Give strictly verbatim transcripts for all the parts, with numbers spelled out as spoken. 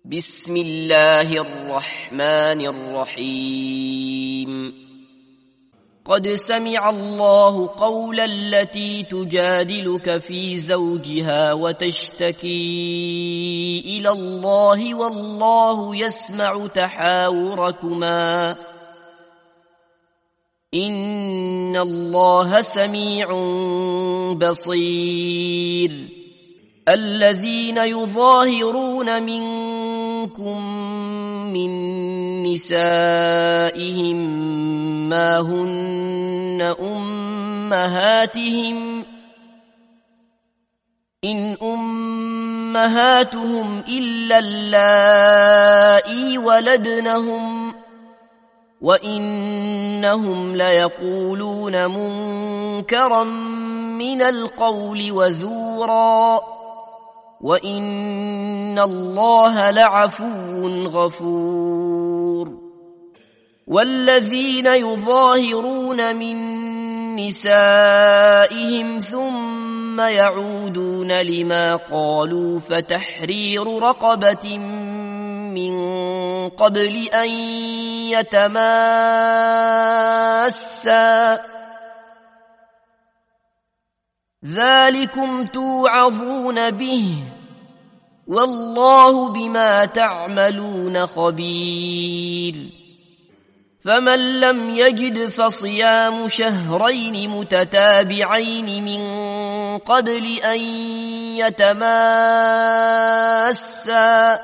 بسم الله الرحمن الرحيم قد سمع الله قول التي تجادلك في زوجها وتشتكي إلى الله والله يسمع تحاوركما إن الله سميع بصير الذين يظاهرون منكم من نسائهم ما هن أمهاتهم إن أمهاتهم إلا اللائي ولدنهم وإنهم ليقولون منكرا من القول وزورا وإن الله لعفو غفور والذين يظاهرون من نسائهم ثم يعودون لما قالوا فتحرير رقبة من قبل أن يتماسا ذلكم توعظون به والله بما تعملون خبير فمن لم يجد فصيام شهرين متتابعين من قبل أن يتماسا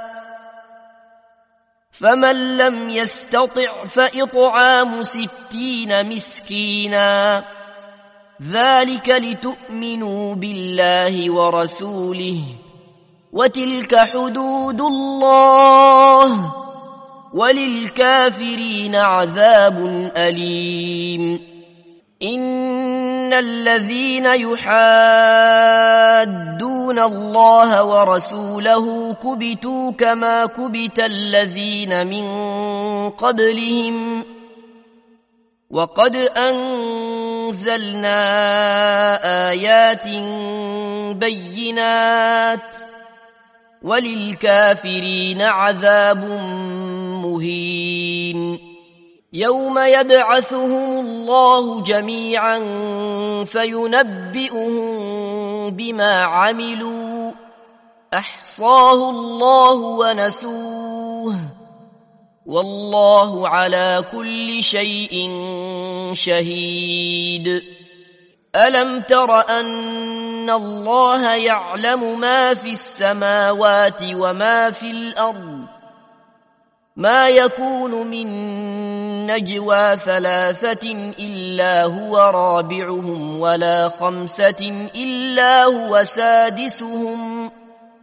فمن لم يستطع فإطعام ستين مسكينا ذلك لتؤمنوا بالله ورسوله وتلك حدود الله وللكافرين عذاب أليم إن الذين يحادون الله ورسوله كبتوا كما كبت الذين من قبلهم وقد أنزلنا آيات بينات وللكافرين عذاب مهين يوم يبعثهم الله جميعا فينبئهم بما عملوا أحصاه الله ونسوه والله على كل شيء شهيد ألم تر أن الله يعلم ما في السماوات وما في الأرض ما يكون من نجوى ثلاثة إلا هو رابعهم ولا خمسة إلا هو سادسهم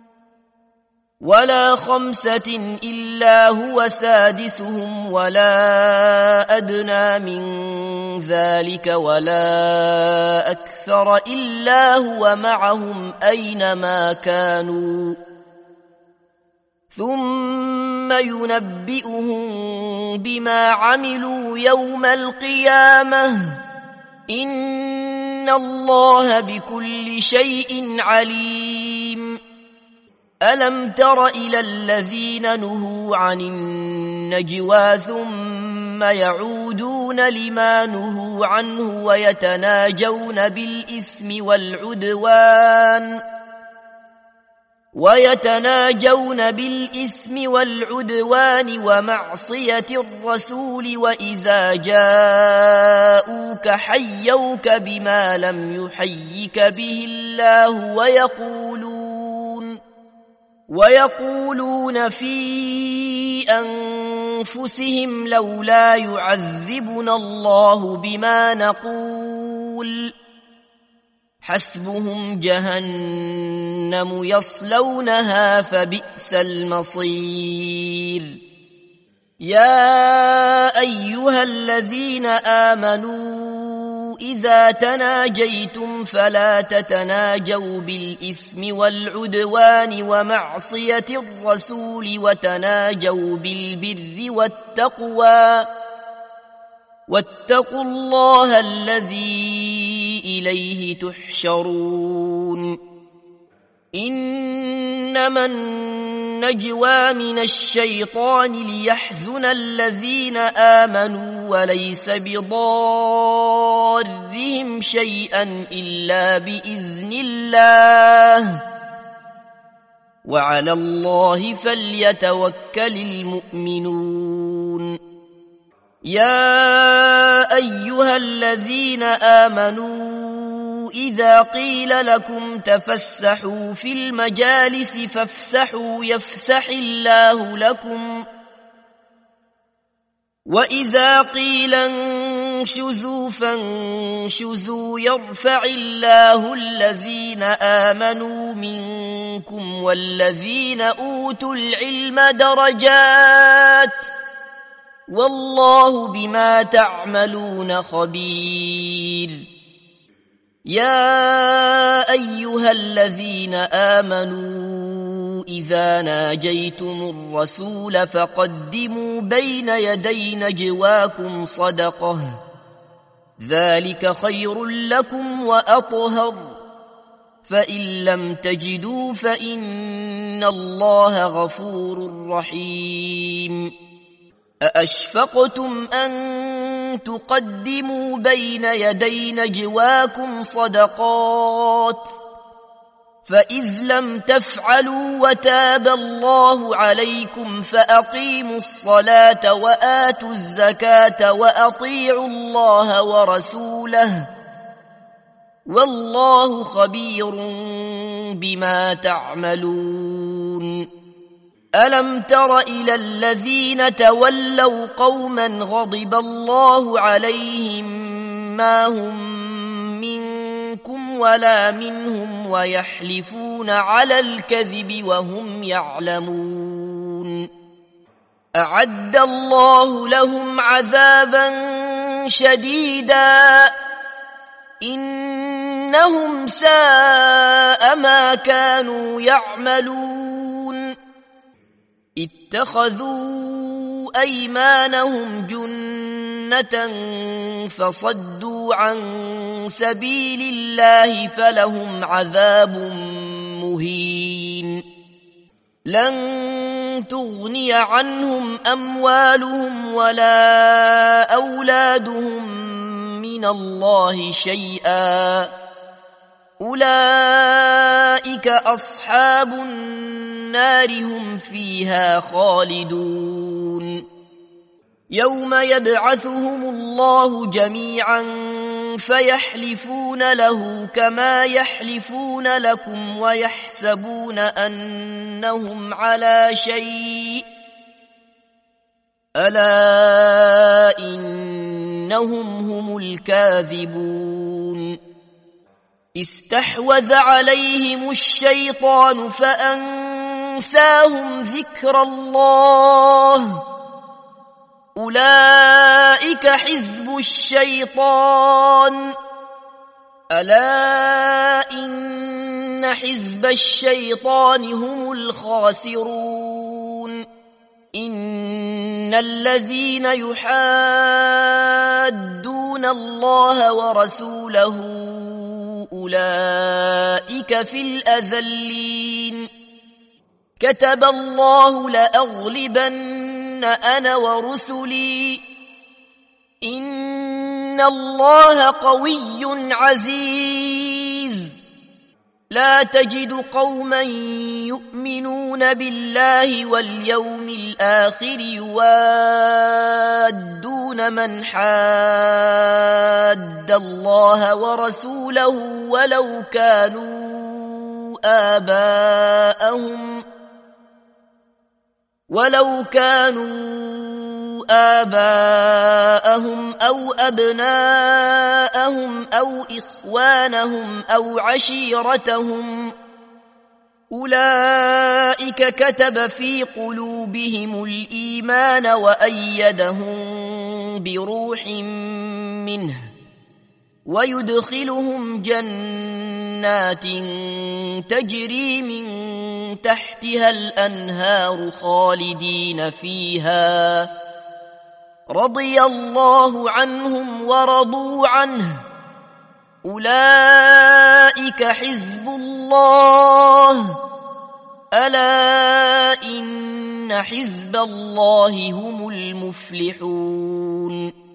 ولا خمسة إلا هو سادسهم ولا أدنى من ذلك ولا أكثر إلا هو معهم أينما كانوا ثم ينبئهم بما عملوا يوم القيامة إن الله بكل شيء عليم ألم تر إلى الذين نهوا عن النجوى ثم يعودون لما نهوا عنه ويتناجون بالإثم والعدوان ويتناجون بالإثم والعدوان ومعصية الرسول وإذا جاءوك حيوك بما لم يحيك به الله ويقولون ويقولون في أنفسهم لولا يعذبنا الله بما نقول حسبهم جهنم يصلونها فبئس المصير يا أيها الذين آمنوا إذا تناجيتم فلا تتناجوا بالإثم والعدوان ومعصية الرسول وتناجوا بالبر والتقوى واتقوا الله الذي إليه تحشرون إنما النجوى من الشيطان ليحزن الذين آمنوا وليس بضارهم شيئا إلا بإذن الله وعلى الله فليتوكل المؤمنون يا أيها الذين آمنوا إذا قيل لكم تفسحوا في المجالس فافسحوا يفسح الله لكم وإذا قيل انشزوا فانشزوا يرفع الله الذين آمنوا منكم والذين أوتوا العلم درجات والله بما تعملون خبير يا أيها الذين آمنوا إذا ناجيتم الرسول فقدموا بين يدي نجواكم صدقة ذلك خير لكم وأطهر فإن لم تجدوا فإن الله غفور رحيم أأشفقتم أن تقدموا بين يدي نجواكم صدقات فإذ لم تفعلوا وتاب الله عليكم فأقيموا الصلاة وآتوا الزكاة وأطيعوا الله ورسوله والله خبير بما تعملون ألم تر إلى الذين تولوا قوما غضب الله عليهم ما هم منكم ولا منهم ويحلفون على الكذب وهم يعلمون أعد الله لهم عذابا شديدا إنهم ساء ما كانوا يعملون اتخذوا أيمانهم جنة فصدوا عن سبيل الله فلهم عذاب مهين لن تغني عنهم أموالهم ولا أولادهم من الله شيئا أولئك أصحاب النار هم فيها خالدون يوم يبعثهم الله جميعا فيحلفون له كما يحلفون لكم ويحسبون أنهم على شيء ألا إنهم هم الكاذبون استحوذ عليهم الشيطان فأنساهم ذكر الله أولئك حزب الشيطان ألا إن حزب الشيطان هم الخاسرون إن الذين يحادون الله ورسوله أولئك في الأذلين كتب الله لأغلبن أنا ورسلي إن الله قوي عزيز لا تجد قوما يؤمنون بالله واليوم الآخر يوادون من حاد الله ورسوله ولو كانوا آباءهم ولو كانوا آباءهم أو أبناءهم أو إخوانهم أو عشيرتهم أولئك كتب في قلوبهم الإيمان وأيدهم بروح منه ويدخلهم جنات تجري من تحتها الأنهار خالدين فيها رضي الله عنهم ورضوا عنه أولئك حزب الله ألا إن حزب الله هم المفلحون